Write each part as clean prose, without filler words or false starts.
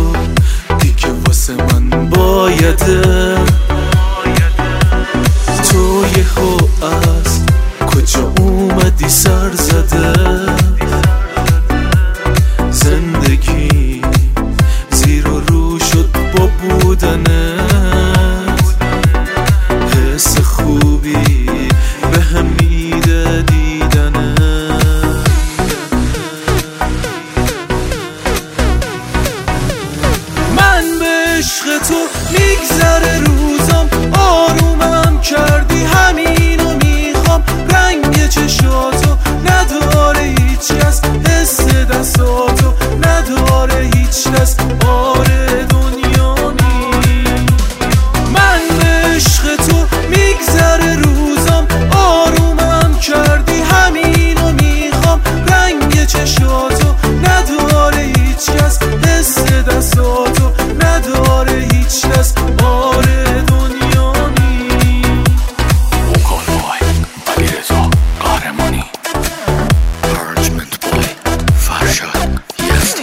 دیگه واسه من بایده. تو یهو از کجا اومدی سر زده، زندگی زیر و رو شد با بودنت، حس خوبی به هم میده دیدنت. من به عشق تو میگذره روزم، آرومم کردی همینو میخوام. رنگ چشاتو نداره هیچ کس، حس دستاتو نداره هیچ کس. آره دنیا من به عشق تو میگذره روزم، آرومم کردی همینو میخوام. رنگ چشاتو نداره هیچ کس، حس دستاتو نداره هیچ کس. آره دنیا وکالای علیرضا قهرمانی، ارجمنت بای فرشاد یزدی.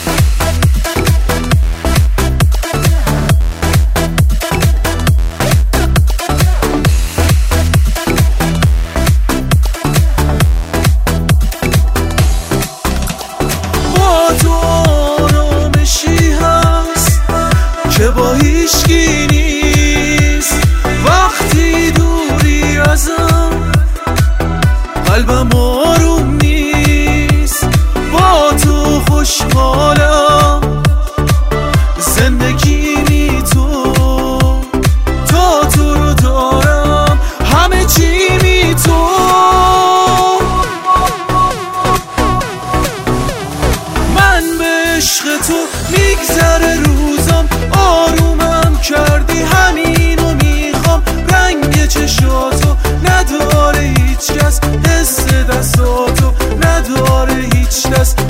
با تو آرامشی هست که با هیچکی نیست. وقتی دوری ازم قلبم آروم نیست. با تو خوشحالم، زندگی تو تا تو رو دارم، همه چی می تو. من به عشق تو میگذره روزم، آرومم کردی همینو میخوام. رنگ چشاتو نداره هیچ کس، حس دستاتو نداره هیچ کس.